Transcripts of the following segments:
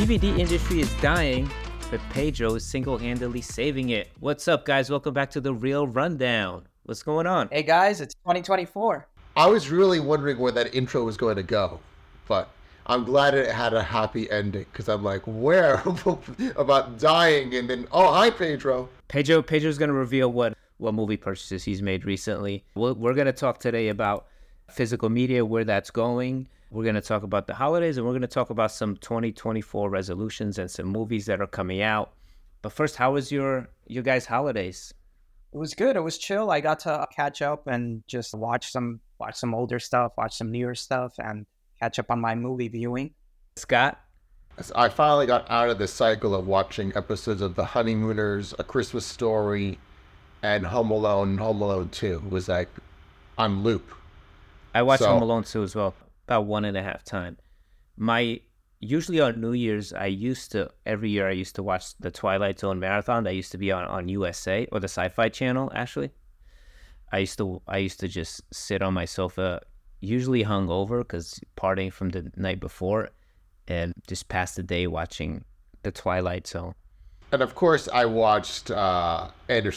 DVD industry is dying, but Pedro is single-handedly saving it. What's up, guys? Welcome back to The Real Rundown. What's going on? Hey, guys, it's 2024. I was really wondering where that intro was going to go, but I'm glad it had a happy ending, because I'm like, where? About dying, and then, oh, hi, Pedro. Pedro's going to reveal what movie purchases he's made recently. We're going to talk today about physical media, where that's going. We're going to talk about the holidays, and we're going to talk about some 2024 resolutions and some movies that are coming out. But first, how was your guys' holidays? It was good. It was chill. I got to catch up and just watch some older stuff, watch some newer stuff, and catch up on my movie viewing. Scott? I finally got out of the cycle of watching episodes of The Honeymooners, A Christmas Story, and Home Alone 2. It was like on loop. I watched Home Alone 2 as well, about 1.5 times. Usually on New Year's, every year I used to watch the Twilight Zone marathon that used to be on USA, or the Sci-Fi Channel, actually. I used to just sit on my sofa, usually hungover because partying from the night before, and just pass the day watching the Twilight Zone. And of course, I watched Andy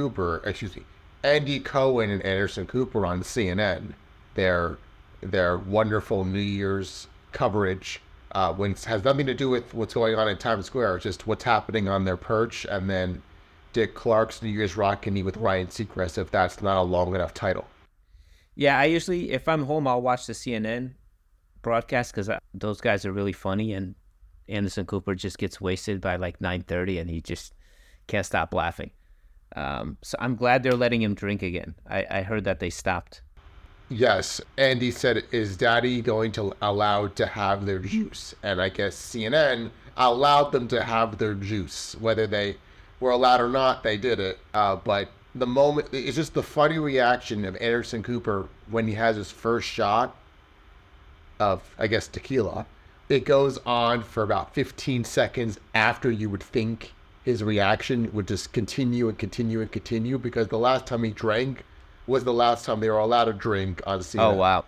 Cohen and Anderson Cooper on CNN. Their wonderful New Year's coverage, when it has nothing to do with what's going on in Times Square, just what's happening on their perch, and then Dick Clark's New Year's Rockin' with Ryan Seacrest, if that's not a long enough title. Yeah, I usually, if I'm home, I'll watch the CNN broadcast because those guys are really funny, and Anderson Cooper just gets wasted by like 9:30 and he just can't stop laughing. So I'm glad they're letting him drink again. I heard that they stopped. Yes, Andy said, is Daddy going to allow to have their juice? And I guess CNN allowed them to have their juice. Whether they were allowed or not, they did it. But the moment, it's just the funny reaction of Anderson Cooper when he has his first shot of, I guess, tequila. It goes on for about 15 seconds after you would think his reaction would just continue and continue and continue, because the last time he drank was the last time they were allowed to drink on CNN. Oh, wow.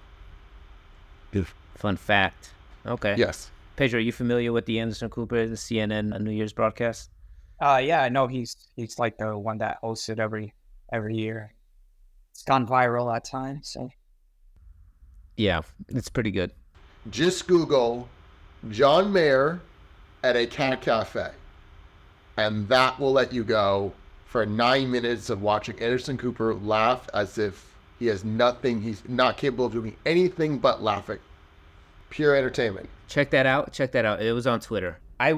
Fun fact. Okay. Yes. Pedro, are you familiar with the Anderson Cooper, the CNN New Year's broadcast? Yeah, I know he's like the one that hosts it every year. It's gone viral at times. So. Yeah, it's pretty good. Just Google John Mayer at a cat cafe, and that will let you go for 9 minutes of watching Anderson Cooper laugh as if he has nothing, he's not capable of doing anything but laughing. Pure entertainment. Check that out. It was on Twitter. I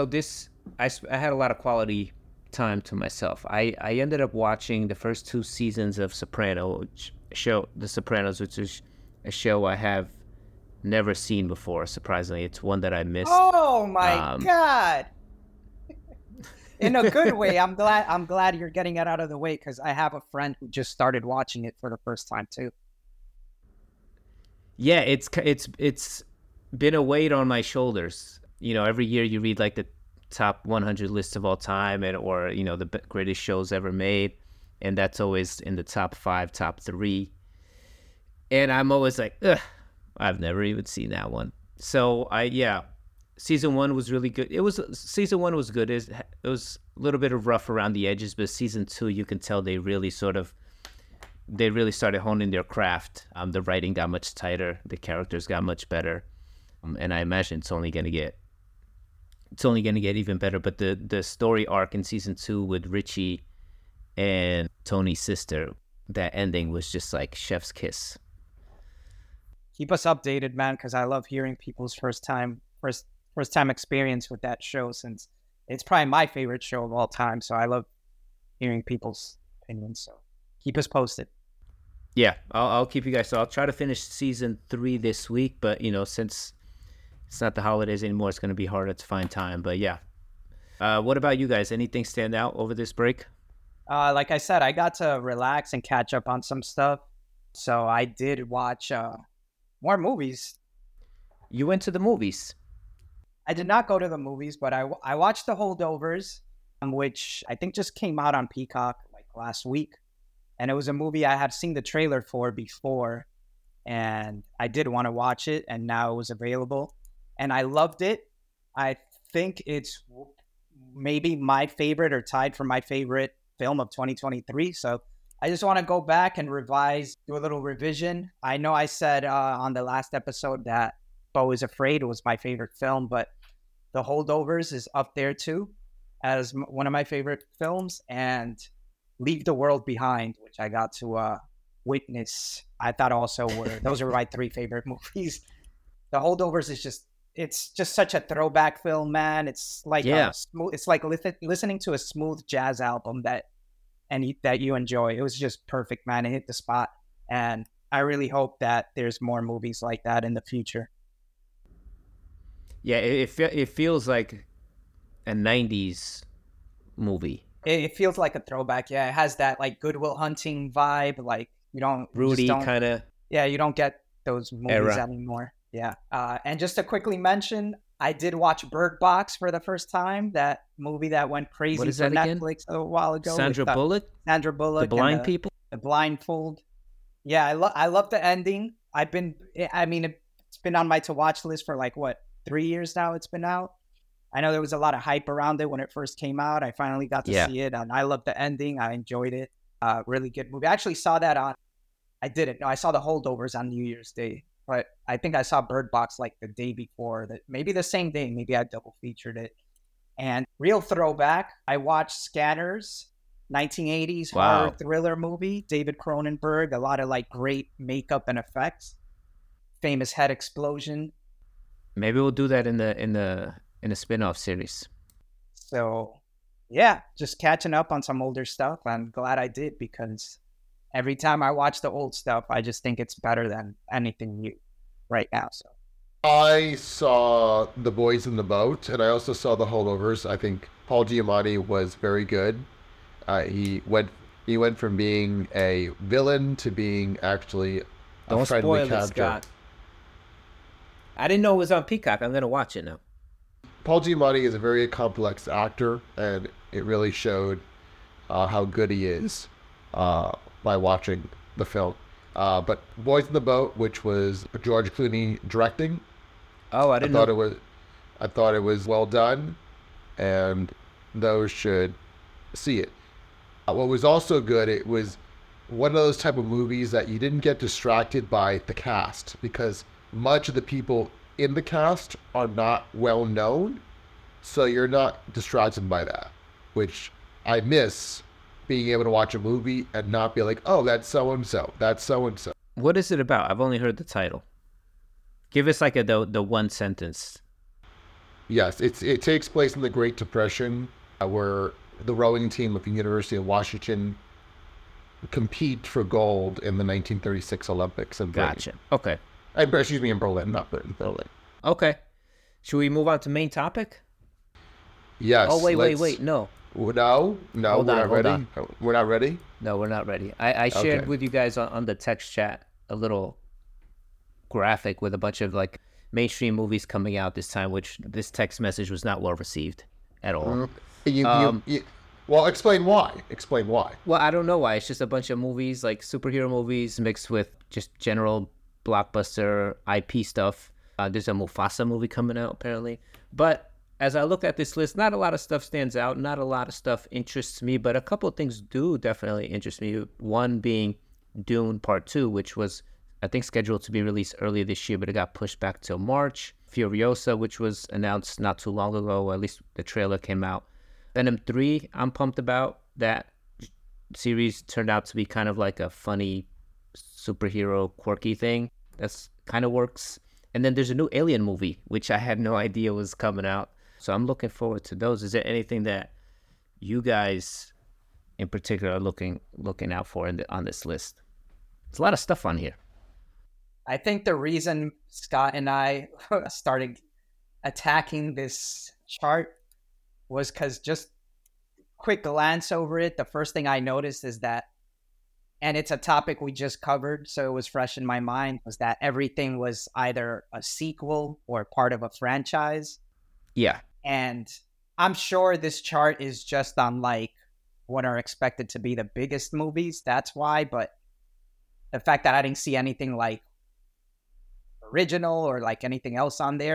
had a lot of quality time to myself. I ended up watching the first 2 seasons of The Sopranos, which is a show I have never seen before. Surprisingly, it's one that I missed. Oh my God! In a good way. I'm glad you're getting it out of the way, because I have a friend who just started watching it for the first time too. Yeah, it's been a weight on my shoulders. You know, every year you read like the top 100 lists of all time, or the greatest shows ever made, and that's always in the top 5, top 3. And I'm always like, ugh, I've never even seen that one. So season 1 was really good. Season 1 was good. It was a little bit of rough around the edges, but season 2, you can tell they really started honing their craft. The writing got much tighter. The characters got much better. And I imagine it's only going to get even better. But the story arc in season 2 with Richie and Tony's sister, that ending was just like chef's kiss. Keep us updated, man, because I love hearing people's first time experience with that show, since it's probably my favorite show of all time. So I love hearing people's opinions. So keep us posted. Yeah, I'll keep you guys. So I'll try to finish season 3 this week, but since it's not the holidays anymore, it's going to be harder to find time. But yeah, what about you guys? Anything stand out over this break? Like I said, I got to relax and catch up on some stuff. So I did watch more movies. You went to the movies? I did not go to the movies, but I watched The Holdovers, which I think just came out on Peacock like last week. And it was a movie I had seen the trailer for before, and I did want to watch it, and now it was available. And I loved it. I think it's maybe my favorite or tied for my favorite film of 2023. So I just want to go back and revise, do a little revision. I know I said on the last episode that Beau is Afraid was my favorite film, but The Holdovers is up there too as one of my favorite films, and Leave the World Behind, which I got to witness. I thought also those are my three favorite movies. The Holdovers is it's just such a throwback film, man. It's like it's like listening to a smooth jazz album that you enjoy. It was just perfect, man. It hit the spot, and I really hope that there's more movies like that in the future. Yeah, it feels like a 90s movie. It feels like a throwback. Yeah, it has that like Good Will Hunting vibe. Like Rudy kind of. Yeah, you don't get those movies anymore. Yeah. And just to quickly mention, I did watch Bird Box for the first time. That movie that went crazy for Netflix a while ago. Sandra Bullock. The blind people. The blindfold. Yeah, I love the ending. It's been on my to watch list for like 3 years now. It's been out. I know there was a lot of hype around it when it first came out. I finally got to see it, and I loved the ending. I enjoyed it. Really good movie. I actually saw that I didn't. No, I saw The Holdovers on New Year's Day, but I think I saw Bird Box like the day before. Maybe the same day. Maybe I double featured it. And real throwback, I watched Scanners, 1980s horror thriller movie. David Cronenberg. A lot of like great makeup and effects. Famous head explosion. Maybe we'll do that in a spin-off series. So, yeah, just catching up on some older stuff. I'm glad I did, because every time I watch the old stuff, I just think it's better than anything new right now. So I saw The Boys in the Boat, and I also saw The Holdovers. I think Paul Giamatti was very good. He went from being a villain to being actually a friendly character. Scott. I didn't know it was on Peacock. I'm gonna watch it now. Paul Giamatti is a very complex actor, and it really showed how good he is by watching the film. But Boys in the Boat, which was George Clooney directing. Oh, I thought it was well done, and those should see it. What was also good, it was one of those type of movies that you didn't get distracted by the cast, because much of the people in the cast are not well known, so you're not distracted by that, which I miss, being able to watch a movie and not be like, oh, that's so-and-so, that's so-and-so. What is it about? I've only heard the title. Give us like the one sentence. Yes, it takes place in the Great Depression, where the rowing team of the University of Washington compete for gold in the 1936 Olympics in Berlin. Gotcha. Okay. Excuse me, in Berlin, not in Berlin. Okay. Should we move on to main topic? Yes. Oh, wait. No. No, we're not ready. We're not ready? No, we're not ready. I shared with you guys on the text chat a little graphic with a bunch of like mainstream movies coming out this time, which this text message was not well received at all. Well, explain why. Explain why. Well, I don't know why. It's just a bunch of movies, like superhero movies mixed with just general blockbuster IP stuff. There's a Mufasa movie coming out, apparently. But as I look at this list, not a lot of stuff stands out. Not a lot of stuff interests me, but a couple of things do definitely interest me. One being Dune Part 2, which was, I think, scheduled to be released earlier this year, but it got pushed back till March. Furiosa, which was announced not too long ago, or at least the trailer came out. Venom 3, I'm pumped about. That series turned out to be kind of like a funny superhero quirky thing. That's kind of works. And then there's a new Alien movie, which I had no idea was coming out. So I'm looking forward to those. Is there anything that you guys in particular are looking out for on this list? There's a lot of stuff on here. I think the reason Scott and I started attacking this chart was because just quick glance over it, the first thing I noticed is that, and it's a topic we just covered, so it was fresh in my mind, was that everything was either a sequel or part of a franchise. Yeah. And I'm sure this chart is just on like what are expected to be the biggest movies. That's why. But the fact that I didn't see anything like original or like anything else on there,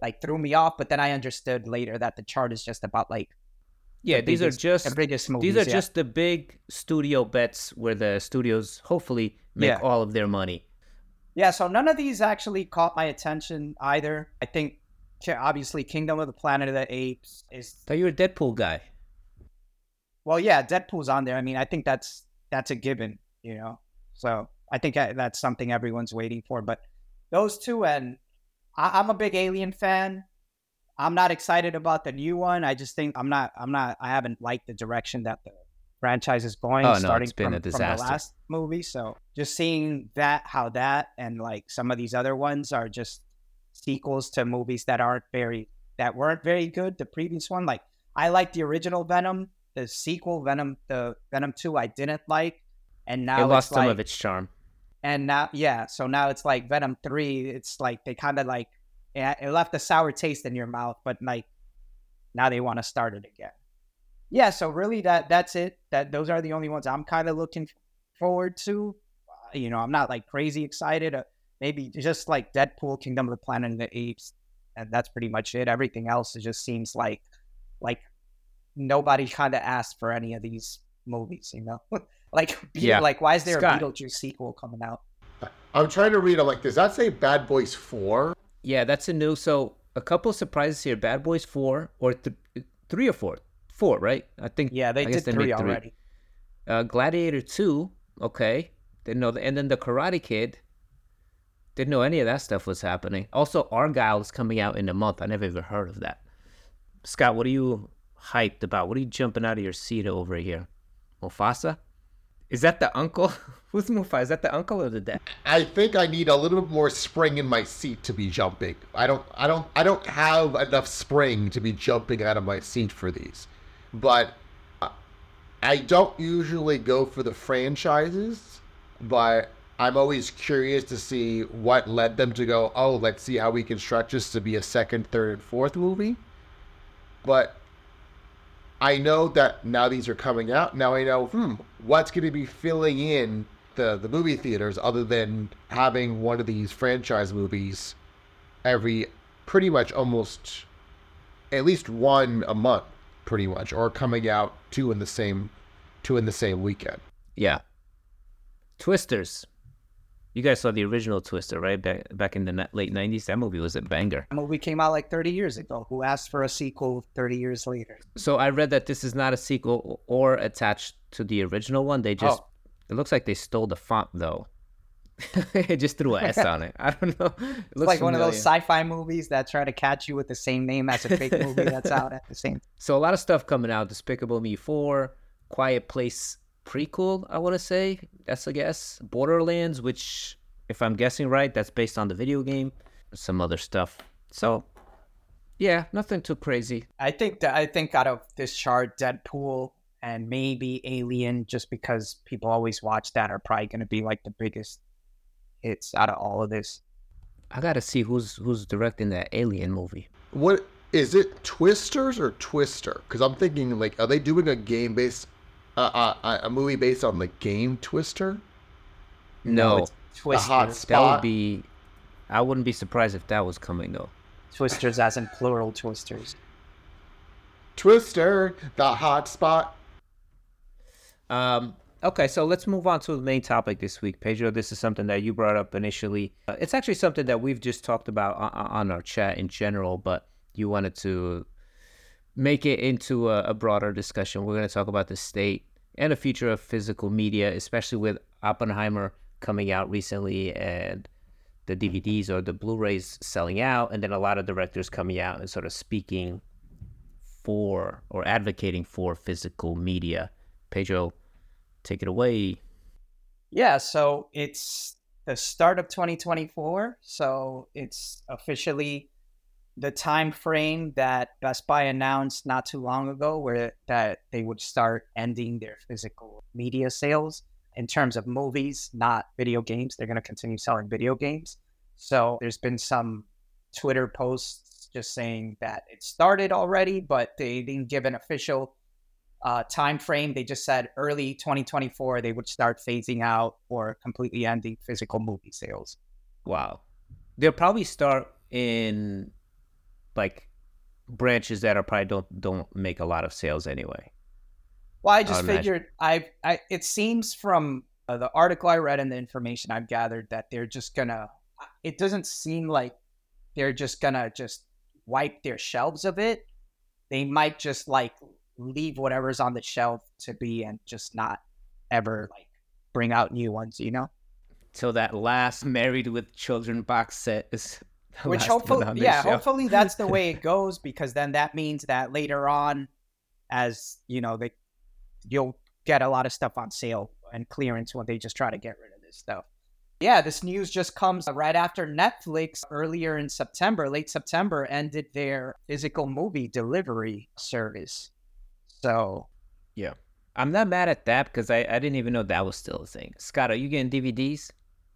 like threw me off. But then I understood later that the chart is just about like Yeah, these are the biggest movies. these are just the big studio bets where the studios hopefully make all of their money. Yeah, so none of these actually caught my attention either. I think obviously Kingdom of the Planet of the Apes is. Thought you were a Deadpool guy. Well, yeah, Deadpool's on there. I mean, I think that's a given, you know. So I think that's something everyone's waiting for. But those two, and I'm a big Alien fan. I'm not excited about the new one. I just think I haven't liked the direction that the franchise is going. Oh no, starting it's been a disaster. From the last movie. So just seeing how that and like some of these other ones are just sequels to movies that weren't very good. The previous one, like I liked the original Venom. The sequel, the Venom 2, I didn't like, and now it lost some of its charm. And now, so now it's like Venom 3. It's like they kind of like, it left a sour taste in your mouth, but like now they want to start it again. Yeah, so really that's it. Those are the only ones I'm kind of looking forward to. You know, I'm not like crazy excited. Maybe just like Deadpool, Kingdom of the Planet of the Apes, and that's pretty much it. Everything else just seems like nobody kind of asked for any of these movies, you know? Like why is there Scott. a Beetlejuice sequel coming out? I'm trying to read. I'm like, does that say Bad Boys 4? Yeah, that's a new. So a couple surprises here: Bad Boys 4 or 3 or 4, 4, right? I think. Yeah, they did 3 already. Gladiator 2, okay, didn't know, and then the Karate Kid. Didn't know any of that stuff was happening. Also, Argyle is coming out in a month. I never even heard of that. Scott, what are you hyped about? What are you jumping out of your seat over here? Mufasa? Is that the uncle? Who's Mufasa? Is that the uncle or the dad? I think I need a little bit more spring in my seat to be jumping. I don't have enough spring to be jumping out of my seat for these. But I don't usually go for the franchises, but I'm always curious to see what led them to go, oh, let's see how we can stretch this to be a second, third, and fourth movie. But I know that now these are coming out. Now I know, what's going to be filling in the movie theaters other than having one of these franchise movies every pretty much almost at least one a month, pretty much, or coming out two in the same weekend. Yeah. Twisters. You guys saw the original Twister, right? Back in the late 90s. That movie was a banger. The movie came out like 30 years ago. Who asked for a sequel 30 years later? So I read that this is not a sequel or attached to the original one. They just, It looks like they stole the font, though. It just threw an S on it. I don't know. It's like one of those sci-fi movies that try to catch you with the same name as a fake movie that's out at the same time. So a lot of stuff coming out. Despicable Me 4, Quiet Place prequel, I want to say. That's a guess. Borderlands, which, if I'm guessing right, that's based on the video game. Some other stuff. So, yeah, nothing too crazy. I think out of this chart, Deadpool and maybe Alien, just because people always watch that, are probably going to be like the biggest hits out of all of this. I got to see who's directing that Alien movie. What is it? Twisters or Twister? Because I'm thinking, like, are they doing a game based a movie based on the game Twister? No, it's Twister. Hot Spot. That would be. I wouldn't be surprised if that was coming though. Twisters, as in plural twisters. Twister, the hot spot. Okay, so let's move on to the main topic this week. Pedro, this is something that you brought up initially. It's actually something that we've just talked about on our chat in general, but you wanted to make it into a broader discussion. We're going to talk about the state and the future of physical media, especially with Oppenheimer coming out recently and the DVDs or the Blu-rays selling out, and then a lot of directors coming out and sort of speaking for or advocating for physical media. Pedro, take it away. Yeah, so it's the start of 2024, so it's officially the time frame that Best Buy announced not too long ago, that they would start ending their physical media sales in terms of movies, not video games. They're going to continue selling video games. So there's been some Twitter posts just saying that it started already, but they didn't give an official time frame. They just said early 2024 they would start phasing out or completely ending physical movie sales. Wow. They'll probably start in like branches that are probably don't make a lot of sales anyway. Well, I just figured it seems from the article I read and the information I've gathered that they're just gonna, it doesn't seem like they're just gonna just wipe their shelves of it. They might just like leave whatever's on the shelf to be and just not ever like bring out new ones, you know? So that last Married with Children box set is the Which last one hopefully, on their yeah, shelf. hopefully that's the way it goes, because then that means that later on, as you know, you'll get a lot of stuff on sale and clearance when they just try to get rid of this stuff. Yeah, this news just comes right after Netflix earlier in September, late September, ended their physical movie delivery service. So, yeah, I'm not mad at that because I didn't even know that was still a thing. Scott, are you getting DVDs?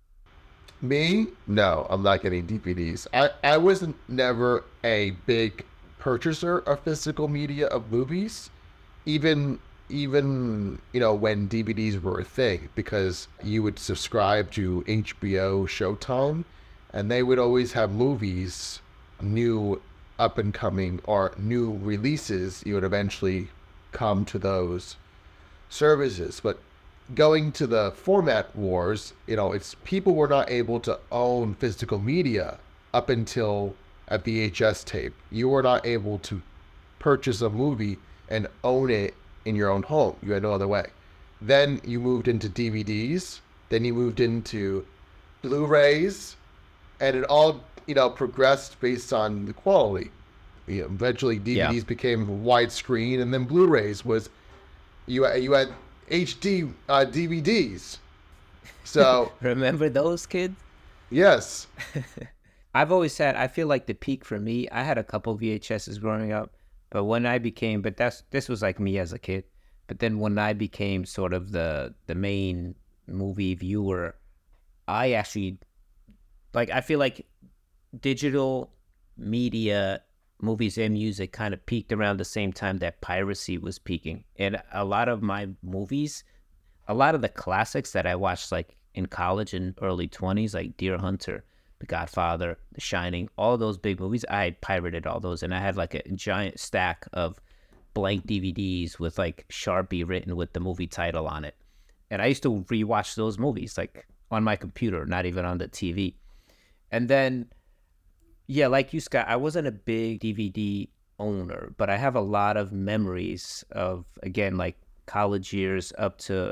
Me? No, I'm not getting DVDs. I wasn't never a big purchaser of physical media of movies, even when DVDs were a thing, because you would subscribe to HBO, Showtime, and they would always have movies, new up and coming or new releases. You would eventually come to those services, but going to the format wars, it's people were not able to own physical media up until a VHS tape. You were not able to purchase a movie and own it in your own home. You had no other way. Then you moved into DVDs, then you moved into Blu-rays, and it all, progressed based on the quality. Eventually DVDs became widescreen, and then Blu-rays was, you had HD DVDs. So remember those, kids? Yes. I've always said, I feel like the peak for me, I had a couple VHSs growing up, but when I became, this was like me as a kid, but then when I became sort of the main movie viewer, I actually, like, I feel like digital media, movies and music kind of peaked around the same time that piracy was peaking. And a lot of my movies, a lot of the classics that I watched like in college and early 20s, like Deer Hunter, The Godfather, The Shining, all those big movies, I had pirated all those. And I had like a giant stack of blank DVDs with like Sharpie written with the movie title on it. And I used to rewatch those movies like on my computer, not even on the TV. And then, yeah, like you, Scott, I wasn't a big DVD owner, but I have a lot of memories of, again, like college years up to,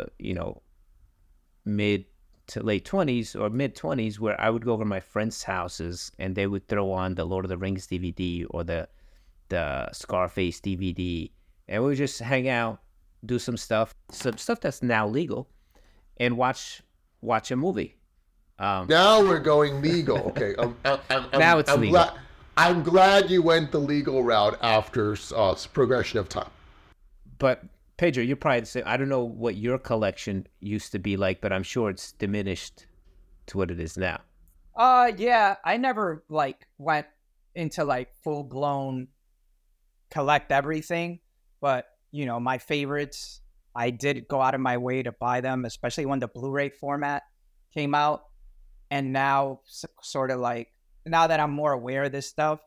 mid to late 20s or mid 20s, where I would go over to my friends' houses and they would throw on the Lord of the Rings DVD or the Scarface DVD, and we would just hang out, do some stuff that's now legal, and watch a movie. Now we're going legal. Okay. Now it's legal. I'm glad you went the legal route after progression of time. But Pedro, you're probably the same. I don't know what your collection used to be like, but I'm sure it's diminished to what it is now. Yeah, I never like went into like full blown collect everything, but my favorites, I did go out of my way to buy them, especially when the Blu-ray format came out. And now, sort of like, now that I'm more aware of this stuff,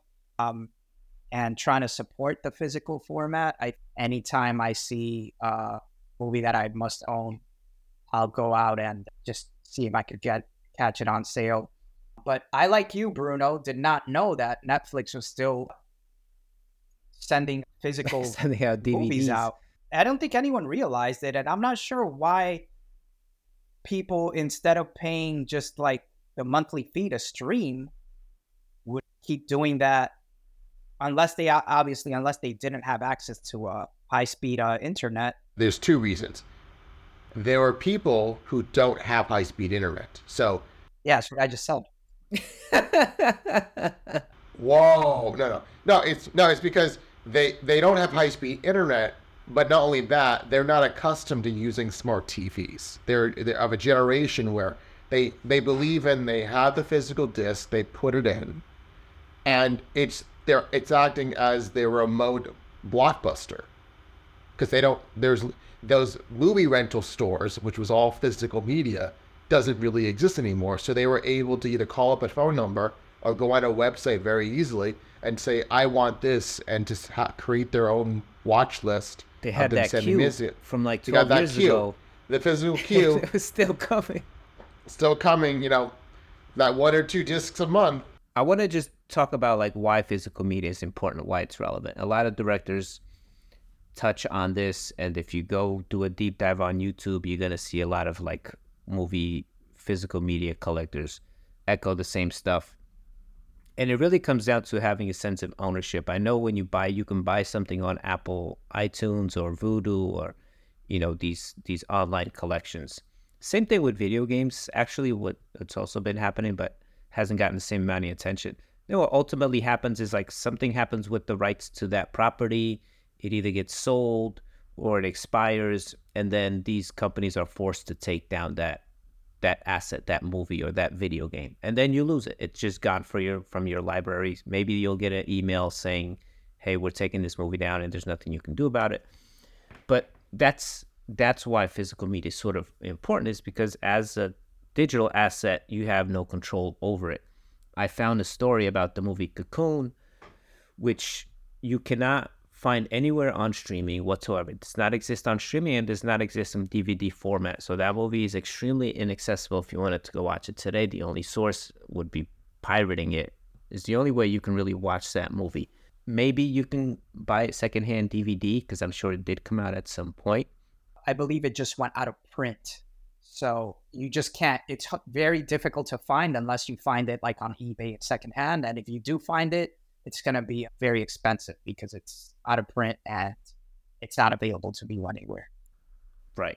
and trying to support the physical format, anytime I see a movie that I must own, I'll go out and just see if I could catch it on sale. But I, like you, Bruno, did not know that Netflix was still sending physical sending out DVDs. Movies out. I don't think anyone realized it, and I'm not sure why people, instead of paying just like the monthly fee to stream, would keep doing that, unless they didn't have access to a high-speed internet. There's two reasons. There are people who don't have high-speed internet. So yeah, I just said. Whoa, no, it's because they don't have high-speed internet. But not only that, they're not accustomed to using smart TVs. They're of a generation where they believe in, they have the physical disc, they put it in, and it's acting as their remote Blockbuster, because there's those movie rental stores, which was all physical media, doesn't really exist anymore. So they were able to either call up a phone number or go on a website very easily and say, I want this, and just create their own watch list They of had them that sending queue music. from like You got 12 that years queue, ago. the physical queue, It was still coming. still coming, that 1 or 2 discs a month. I want to just talk about like why physical media is important, why it's relevant. A lot of directors touch on this, and if you go do a deep dive on YouTube, you're going to see a lot of like movie physical media collectors echo the same stuff. And it really comes down to having a sense of ownership. I know when you can buy something on Apple iTunes or Vudu or, these online collections. Same thing with video games. Actually, what's also been happening, but hasn't gotten the same amount of attention. What ultimately happens is like something happens with the rights to that property. It either gets sold or it expires, and then these companies are forced to take down that asset, that movie or that video game, and then you lose it. It's just gone from your library. Maybe you'll get an email saying, hey, we're taking this movie down and there's nothing you can do about it. But that's why physical media is sort of important, is because as a digital asset, you have no control over it. I found a story about the movie Cocoon, which you cannot find anywhere on streaming whatsoever. It does not exist on streaming and does not exist in DVD format. So that movie is extremely inaccessible if you wanted to go watch it today. The only source would be pirating it. It's the only way you can really watch that movie. Maybe you can buy it secondhand DVD, because I'm sure it did come out at some point. I believe it just went out of print. So you just can't, it's very difficult to find unless you find it like on eBay at secondhand. And if you do find it, it's going to be very expensive because it's out of print and it's not available to view anywhere. Right.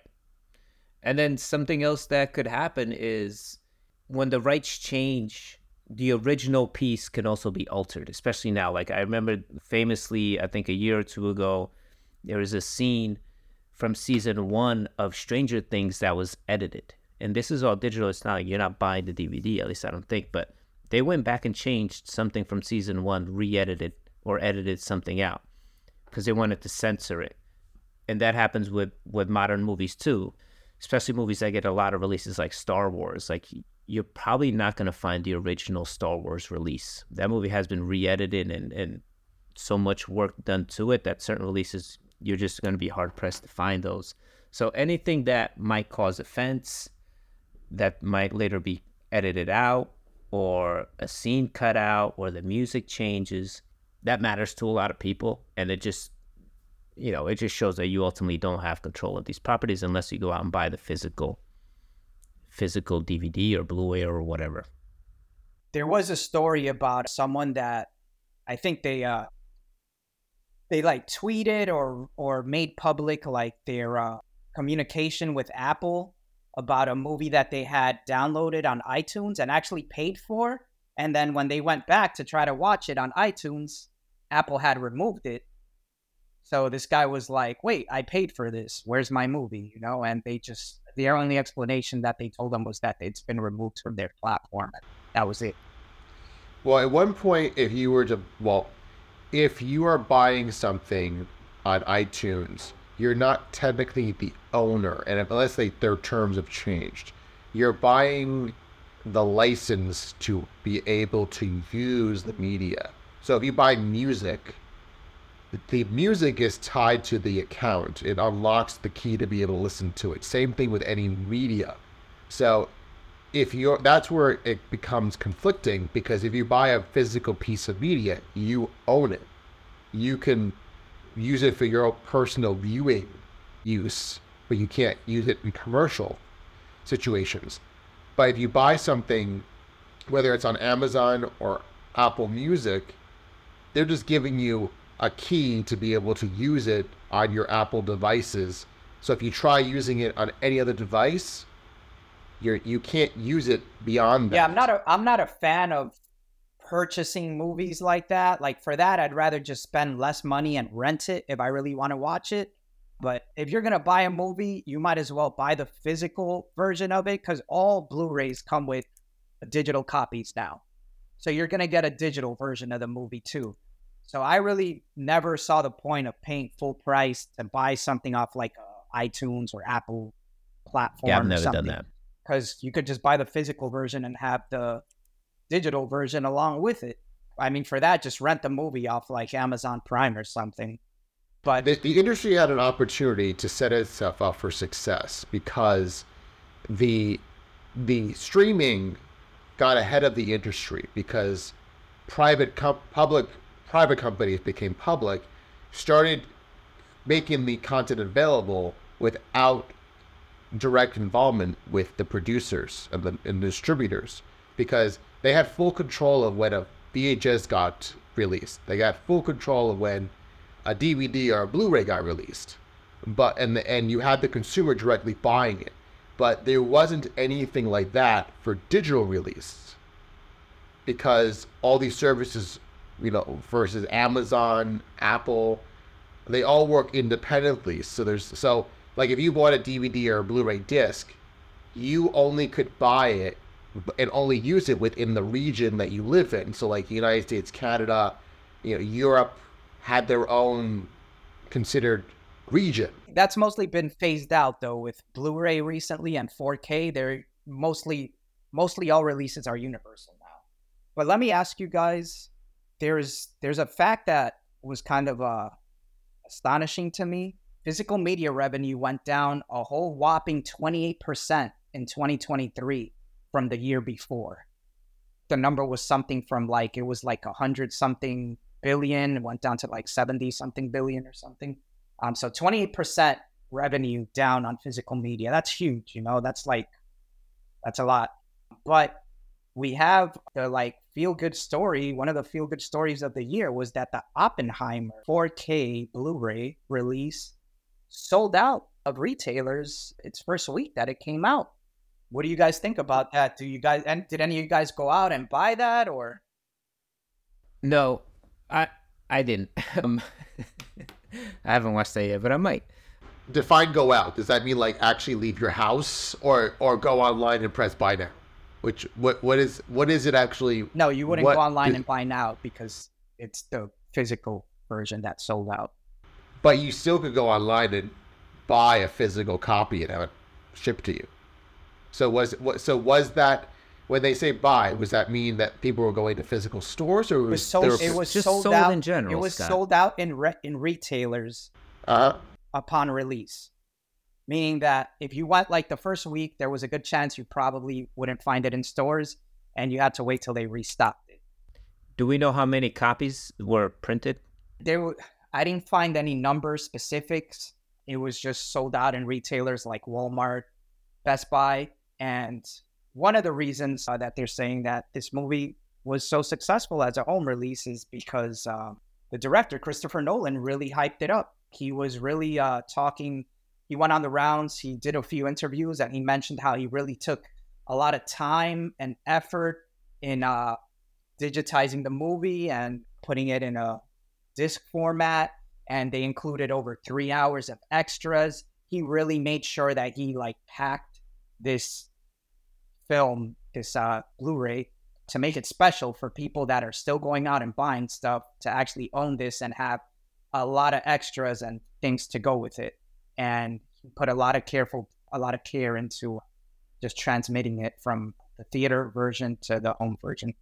And then something else that could happen is when the rights change, the original piece can also be altered, especially now. Like I remember famously, I think a year or two ago, there was a scene from season 1 of Stranger Things that was edited. And this is all digital. It's not like you're not buying the DVD, at least I don't think, but they went back and changed something from season 1, re-edited or edited something out because they wanted to censor it. And that happens with modern movies too, especially movies that get a lot of releases like Star Wars. Like you're probably not going to find the original Star Wars release. That movie has been re-edited and so much work done to it that certain releases, you're just going to be hard-pressed to find those. So anything that might cause offense, that might later be edited out, or a scene cut out, or the music changes, that matters to a lot of people. And it just, it just shows that you ultimately don't have control of these properties unless you go out and buy the physical DVD or Blu-ray or whatever. There was a story about someone that I think they like tweeted or made public like their communication with Apple about a movie that they had downloaded on iTunes and actually paid for. And then when they went back to try to watch it on iTunes, Apple had removed it. So this guy was like, wait, I paid for this. Where's my movie? And their only explanation that they told them was that it's been removed from their platform. That was it. Well, at one point, if you are buying something on iTunes, you're not technically the owner, and unless their terms have changed, you're buying the license to be able to use the media. So if you buy music, the music is tied to the account. It unlocks the key to be able to listen to it. Same thing with any media. So that's where it becomes conflicting, because if you buy a physical piece of media, you own it. You can use it for your own personal viewing use, but you can't use it in commercial situations. But if you buy something, whether it's on Amazon or Apple Music, they're just giving you a key to be able to use it on your Apple devices. So if you try using it on any other device, you can't use it beyond that. Yeah, I'm not a fan of purchasing movies like that. Like for that, I'd rather just spend less money and rent it if I really want to watch it. But if you're going to buy a movie, you might as well buy the physical version of it, because all Blu-rays come with digital copies now. So you're going to get a digital version of the movie too. So I really never saw the point of paying full price to buy something off like iTunes or Apple platform. Yeah, I've never done that. Because you could just buy the physical version and have the digital version along with it. I mean, for that, just rent the movie off like Amazon Prime or something. But The industry had an opportunity to set itself up for success because the streaming got ahead of the industry because private companies became public, started making the content available without direct involvement with the producers and the distributors, because they had full control of when a VHS got released. They got full control of when a DVD or a Blu-ray got released, and you had the consumer directly buying it. But there wasn't anything like that for digital release, because all these services, versus Amazon, Apple, they all work independently. So like if you bought a DVD or a Blu-ray disc, you only could buy it and only use it within the region that you live in. So like the United States, Canada, Europe had their own considered region. that's mostly been phased out though with Blu-ray recently and 4K. They're mostly all releases are universal now. But let me ask you guys, there's a fact that was kind of astonishing to me. Physical media revenue went down a whole whopping 28% in 2023 from the year before. The number was something from like, it was like 100 something billion, it went down to like 70 something billion or something. So 28% revenue down on physical media. That's huge, that's a lot. But we have the like feel-good story. One of the feel-good stories of the year was that the Oppenheimer 4K Blu-ray release sold out of retailers its first week that it came out. What do you guys think about that? Did any of you guys go out and buy that, or? No, I didn't. I haven't watched that yet, but I might. Define go out. Does that mean like actually leave your house, or go online and press buy now? What is it actually? No, you wouldn't go online and buy now because it's the physical version that sold out. But you still could go online and buy a physical copy and have it shipped to you. So was that, when they say buy, does that mean that people were going to physical stores, or it was just sold out in general? It was Scott. sold out in retailers upon release, meaning that if you went like the first week, there was a good chance you probably wouldn't find it in stores, and you had to wait till they restocked it. Do we know how many copies were printed? I didn't find any number specifics. It was just sold out in retailers like Walmart, Best Buy. And one of the reasons that they're saying that this movie was so successful as a home release is because the director, Christopher Nolan, really hyped it up. He was really talking. He went on the rounds. He did a few interviews, and he mentioned how he really took a lot of time and effort in digitizing the movie and putting it in a disc format. And they included over 3 hours of extras. He really made sure that he like packed this film, this Blu-ray, to make it special for people that are still going out and buying stuff to actually own this and have a lot of extras and things to go with it. And he put a lot of care into just transmitting it from the theater version to the home version.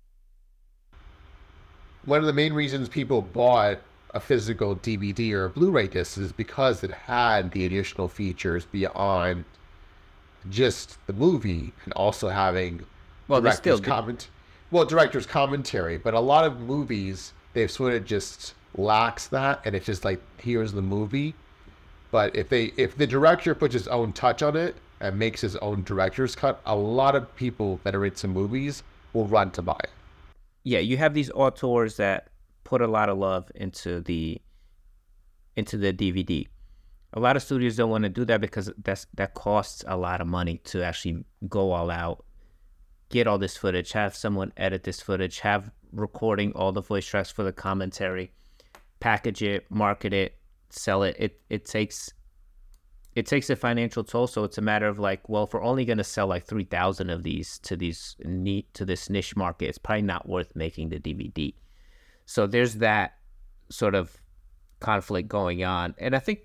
One of the main reasons people bought a physical DVD or a Blu-ray disc is because it had the additional features beyond just the movie, and also having director's commentary. But a lot of movies, they've sort of just lacks that, and it's just like, here's the movie. But if the director puts his own touch on it and makes his own director's cut, a lot of people that are into movies will run to buy it. Yeah, you have these auteurs that put a lot of love into the DVD. A lot of studios don't want to do that because that costs a lot of money to actually go all out, get all this footage, have someone edit this footage, have recording all the voice tracks for the commentary, package it, market it, sell it. It takes a financial toll. So it's a matter of like, well, if we're only going to sell like 3,000 of these to this niche market, it's probably not worth making the DVD. So there's that sort of conflict going on. And I think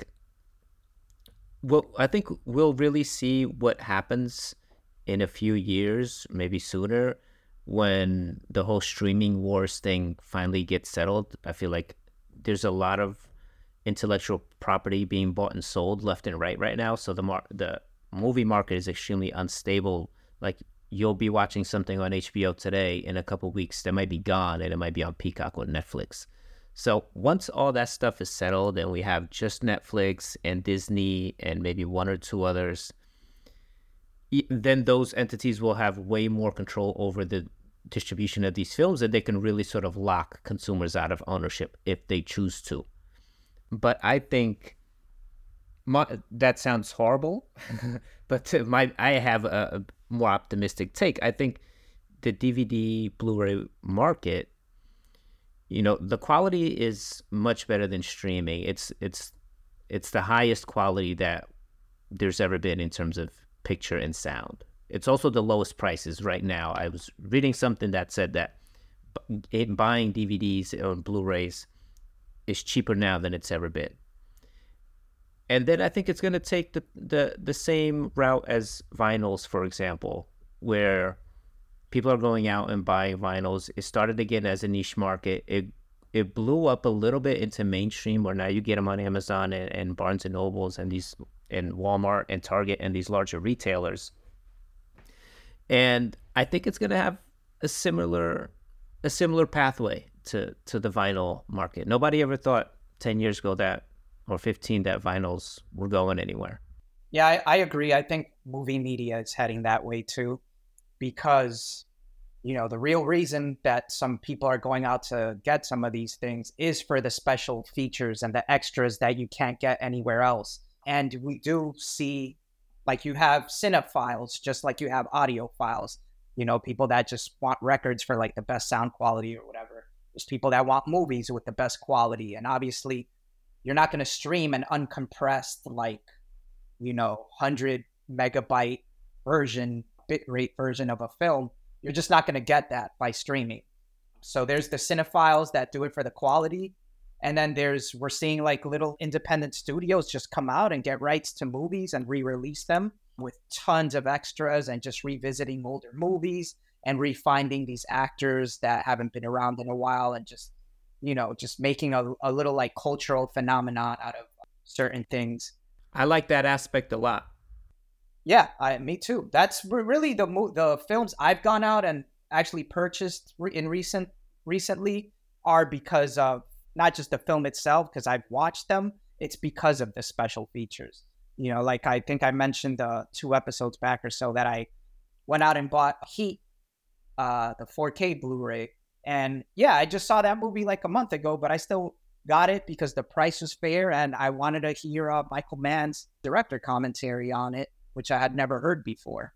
we'll really see what happens in a few years, maybe sooner, when the whole streaming wars thing finally gets settled, I feel like there's a lot of intellectual property being bought and sold left and right now. So the movie market is extremely unstable. Like, you'll be watching something on HBO today, in a couple weeks that might be gone, and it might be on Peacock or Netflix. So once all that stuff is settled and we have just Netflix and Disney and maybe one or two others, then those entities will have way more control over the distribution of these films, and they can really sort of lock consumers out of ownership if they choose to. But I think that sounds horrible, but I have a more optimistic take. I think the DVD Blu-ray market, the quality is much better than streaming. It's the highest quality that there's ever been in terms of picture and sound. It's also the lowest prices right now. I was reading something that said that buying DVDs or Blu-rays is cheaper now than it's ever been. And then I think it's going to take the same route as vinyls, for example, where people are going out and buying vinyls. It started again as a niche market. It blew up a little bit into mainstream, where now you get them on Amazon and Barnes and Nobles and Walmart and Target and these larger retailers. And I think it's going to have a similar pathway to the vinyl market. Nobody ever thought 10 years ago or 15 that vinyls were going anywhere. Yeah, I agree. I think movie media is heading that way too, because, the real reason that some people are going out to get some of these things is for the special features and the extras that you can't get anywhere else. And we do see, like, you have cinephiles, just like you have audiophiles, people that just want records for like the best sound quality or whatever. There's people that want movies with the best quality. And obviously, you're not going to stream an uncompressed, 100 megabyte bitrate version of a film. You're just not going to get that by streaming. So there's the cinephiles that do it for the quality. And then we're seeing like little independent studios just come out and get rights to movies and re-release them with tons of extras and just revisiting older movies and refinding these actors that haven't been around in a while and just making a little like cultural phenomenon out of certain things. I like that aspect a lot. Yeah, me too. That's really the films I've gone out and actually purchased recently are because of not just the film itself, because I've watched them. It's because of the special features. Like I think I mentioned 2 episodes back or so that I went out and bought Heat, the 4K Blu-ray. And yeah, I just saw that movie like a month ago, but I still got it because the price was fair and I wanted to hear Michael Mann's director commentary on it, which I had never heard before.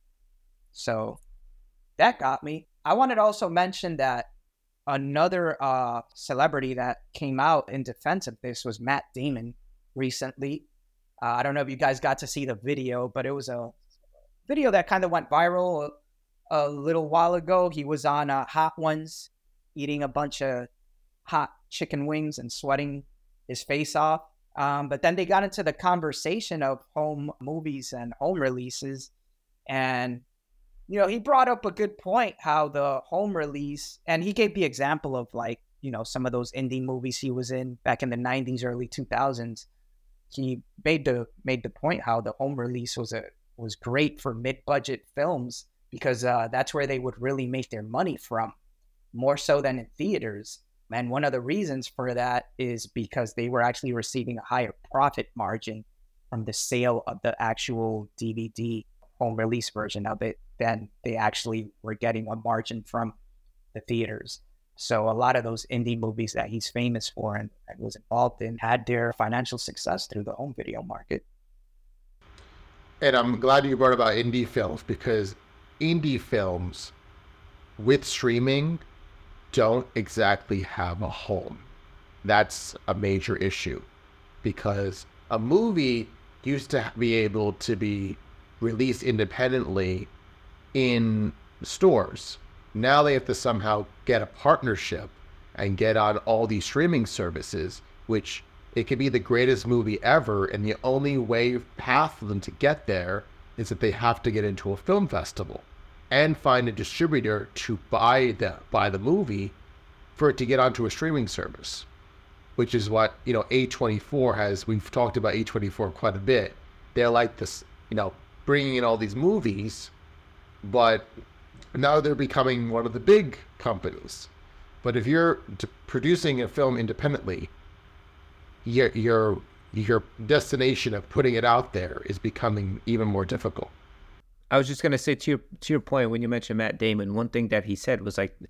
So that got me. I wanted to also mention that another celebrity that came out in defense of this was Matt Damon recently. I don't know if you guys got to see the video, but it was a video that kind of went viral a little while ago. He was on Hot Ones eating a bunch of hot chicken wings and sweating his face off. But then they got into the conversation of home movies and home releases. And, he brought up a good point, how the home release, and he gave the example of like, some of those indie movies he was in back in the 90s, early 2000s. He made the point how the home release was great for mid-budget films because that's where they would really make their money from, more so than in theaters. And one of the reasons for that is because they were actually receiving a higher profit margin from the sale of the actual DVD home release version of it than they actually were getting a margin from the theaters. So a lot of those indie movies that he's famous for and was involved in had their financial success through the home video market. And I'm glad you brought about indie films, because indie films with streaming don't exactly have a home. That's a major issue, because a movie used to be able to be released independently in stores. Now they have to somehow get a partnership and get on all these streaming services, which it could be the greatest movie ever, and the only path for them to get there is that they have to get into a film festival. and find a distributor to buy the movie for it to get onto a streaming service, which is what, A24 has. We've talked about A24 quite a bit. They're like this, bringing in all these movies, but now they're becoming one of the big companies. But if you're producing a film independently, your destination of putting it out there is becoming even more difficult. I was just gonna say to your point when you mentioned Matt Damon, one thing that he said was like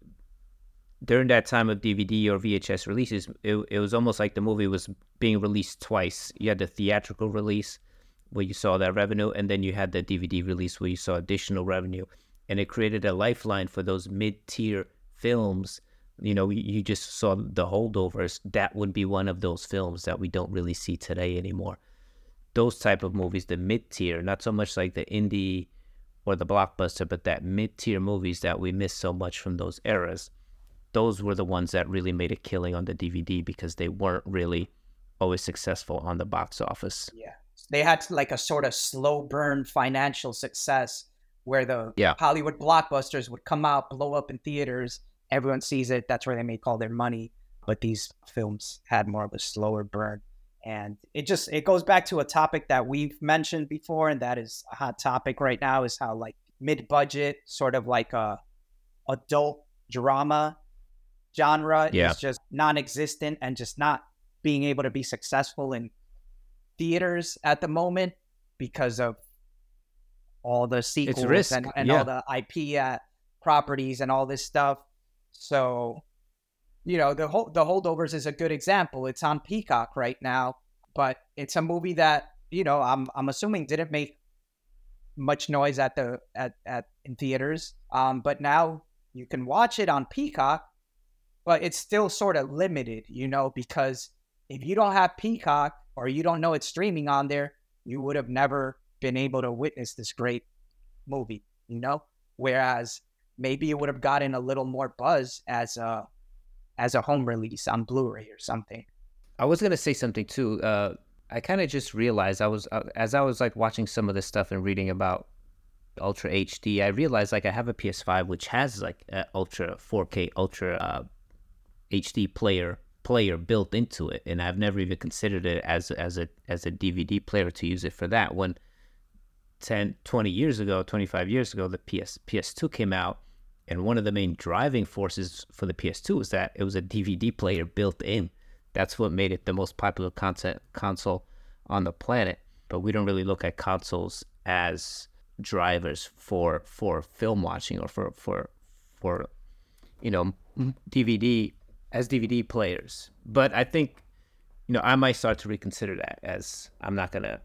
during that time of DVD or VHS releases, it was almost like the movie was being released twice. You had the theatrical release where you saw that revenue, and then you had the DVD release where you saw additional revenue, and it created a lifeline for those mid-tier films. You just saw The Holdovers. That would be one of those films that we don't really see today anymore. Those type of movies, the mid-tier, not so much like the indie or the blockbuster, but that mid-tier movies that we miss so much from those eras, those were the ones that really made a killing on the DVD because they weren't really always successful on the box office. Yeah. They had like a sort of slow burn financial success where the Hollywood blockbusters would come out, blow up in theaters, everyone sees it, that's where they make all their money. But these films had more of a slower burn. And it goes back to a topic that we've mentioned before, and that is a hot topic right now, is how like mid-budget, sort of like a adult drama genre is just non-existent and just not being able to be successful in theaters at the moment because of all the sequels and all the IP properties and all this stuff. So, the Holdovers is a good example. It's on Peacock right now, but it's a movie that, I'm assuming didn't make much noise in theaters. But now you can watch it on Peacock, but it's still sort of limited, because if you don't have Peacock or you don't know it's streaming on there, you would have never been able to witness this great movie, whereas maybe it would have gotten a little more buzz as a home release on Blu-ray or something. I was going to say something too. I kind of just realized as I was like watching some of this stuff and reading about Ultra HD, I realized like I have a PS5 which has like an Ultra 4K Ultra HD player built into it, and I've never even considered it as a DVD player to use it for that. When 25 years ago, the PS2 came out, and one of the main driving forces for the PS2 was that it was a DVD player built in. That's what made it the most popular console on the planet. But we don't really look at consoles as drivers for film watching or for DVD as DVD players. But I think I might start to reconsider that, as I'm not gonna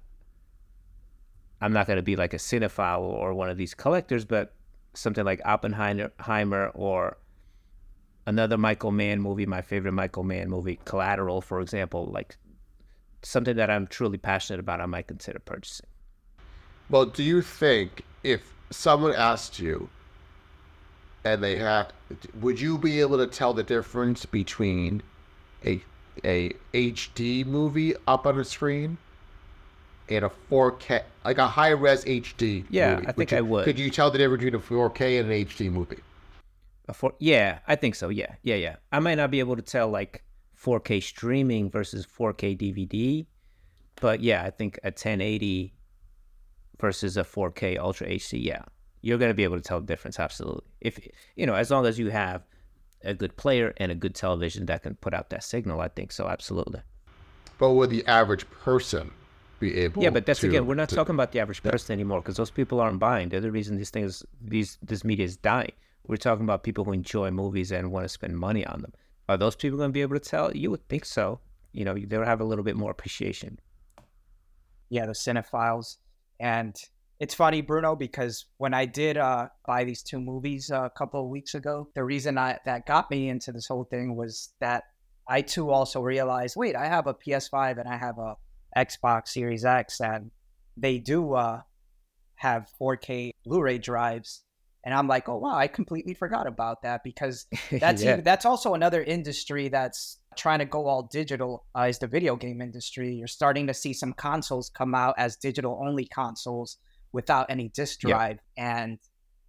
be like a cinephile or one of these collectors, but something like Oppenheimer or another Michael Mann movie, my favorite Michael Mann movie, Collateral, for example, like something that I'm truly passionate about, I might consider purchasing. Well, do you think if someone asked you and would you be able to tell the difference between a HD movie up on a screen and a 4K, like a high-res HD movie? I think I would. Could you tell the difference between a 4K and an HD movie? I think so. Yeah. I might not be able to tell like 4K streaming versus 4K DVD, but I think a 1080 versus a 4K Ultra HD, you're going to be able to tell the difference, absolutely. If as long as you have a good player and a good television that can put out that signal, I think so, absolutely. But would the average person be able? Yeah, but that's again, we're not talking about the average person anymore, because those people aren't buying. They're the reason this media is dying. We're talking about people who enjoy movies and want to spend money on them. Are those people going to be able to tell? You would think so. They'll have a little bit more appreciation. Yeah, the cinephiles. And it's funny, Bruno, because when I did buy these two movies a couple of weeks ago, the reason that got me into this whole thing was that I too also realized, wait, I have a PS5 and I have a Xbox Series X, and they do have 4K Blu-ray drives. And I'm like, oh, wow, I completely forgot about that, because that's also another industry that's trying to go all digital, is the video game industry. You're starting to see some consoles come out as digital-only consoles without any disc drive. And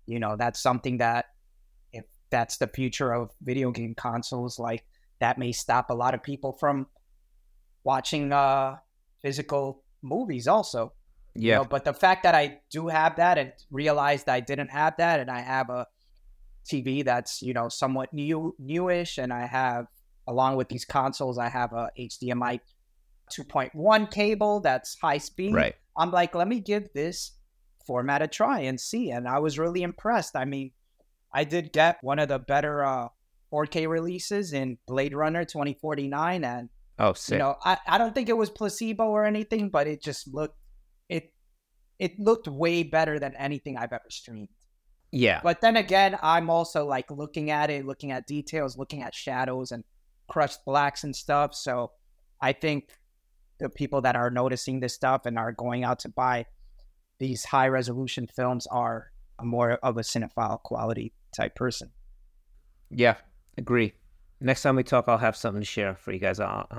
That's something that, if that's the future of video game consoles, like, that may stop a lot of people from watching physical movies also. Yeah. But the fact that I do have that and realized I didn't have that, and I have a TV that's, somewhat newish, and I have, along with these consoles, I have a HDMI 2.1 cable that's high speed. Right. I'm like, let me give this format a try and see. And I was really impressed. I mean, I did get one of the better 4K releases in Blade Runner 2049. And, Oh, sick. I don't think it was placebo or anything, but it just looked, it looked way better than anything I've ever streamed. Yeah. But then again, I'm also like looking at details, looking at shadows and crushed blacks and stuff. So I think the people that are noticing this stuff and are going out to buy these high resolution films are more of a cinephile quality type person. Yeah, agree. Next time we talk, I'll have something to share for you guys.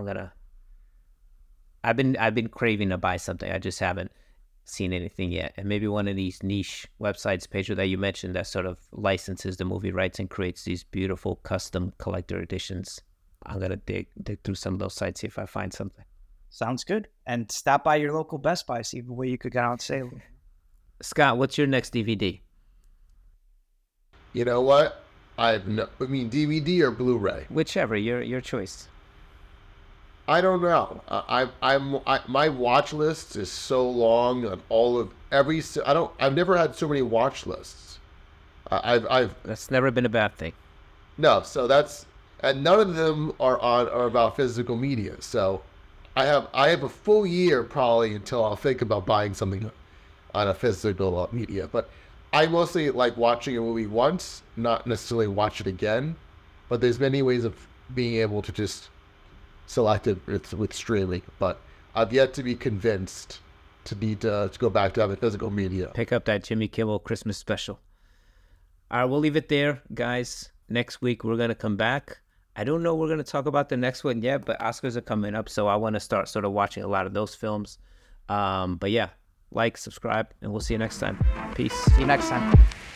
I've been craving to buy something. I just haven't seen anything yet. And maybe one of these niche websites, Pedro, that you mentioned, that sort of licenses the movie rights and creates these beautiful custom collector editions. I'm gonna dig through some of those sites, see if I find something. Sounds good. And stop by your local Best Buy, see where you could get on sale. Scott, what's your next DVD? You know what? DVD or Blu-ray? Whichever, your choice. I don't know. My watch list is so long on all of every. I've never had so many watch lists. That's never been a bad thing. No, so and none of them are about physical media. So I have a full year probably until I'll think about buying something on a physical media. But I mostly like watching a movie once, not necessarily watch it again. But there's many ways of being able to just select it with streaming. But I've yet to be convinced to need to go back to have a physical media. Pick up that Jimmy Kimmel Christmas special. All right, we'll leave it there, guys. Next week, we're going to come back. I don't know we're going to talk about the next one yet, but Oscars are coming up, so I want to start sort of watching a lot of those films. But yeah, like, subscribe, and we'll see you next time. Peace. See you next time.